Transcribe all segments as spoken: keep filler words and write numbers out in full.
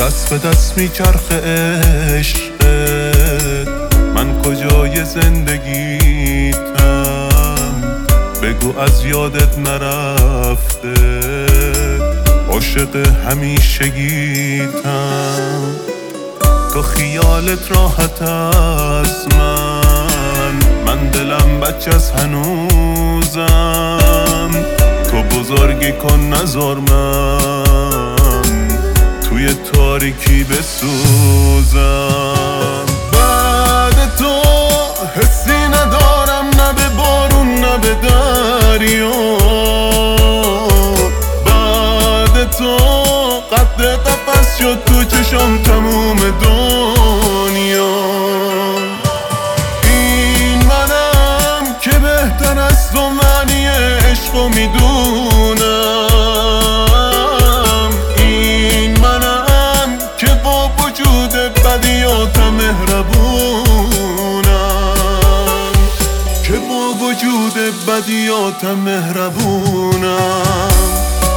دست به دست میچرخه عشقت، من کجای زندگیتم؟ بگو از یادت نرفته عاشق همیشگیتم. تو خیالت راحت از من، من دلم بچه از هنوزم. تو بزرگی کن نذار من توی تاریکی بسوزم. بعد تو حسی ندارم، نه به بارون نه به دریا. بعد تو قد قفس شد تو چشم تموم دنیا. این منم که بهتر از تو معنی عشقو میدونم. این منم که با وجود بدیاتم مهربونم، که با وجود بدیاتم مهربونم.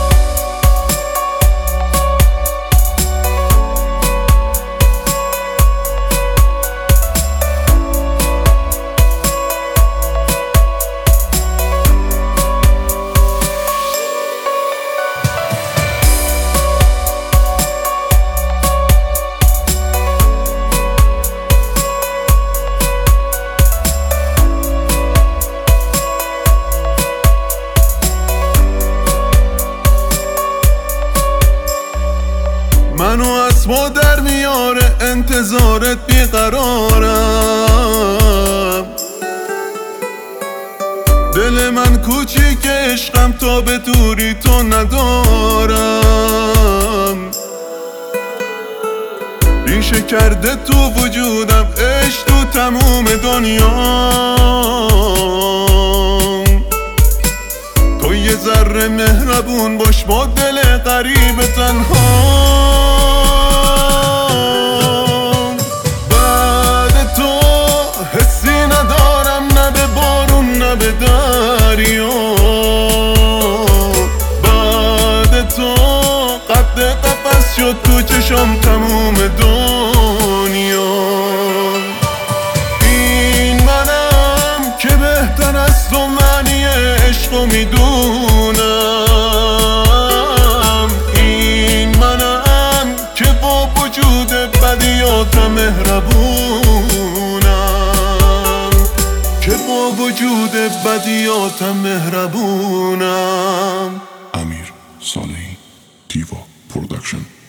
منو از ما در میاره انتظارت بیقرارم. دل من کوچیک عشقم تا به دوری تو ندارم. ریشه کرده تو وجودم عشق تو تموم دنیا. تو یه ذره مهربون باش با دل غریب تنها. بعد تو حسی ندارم، نه به بارون نه به دریا. بعد تو قد قفس شد تو چشم تموم دنیا. این منم که بهتر از تو معنی عشقو میدونم. این منم که با وجود بدیاتم مهربونم، که با وجود بدیاتم مهربونم. امیر صالحی، دیوا پرودکشن.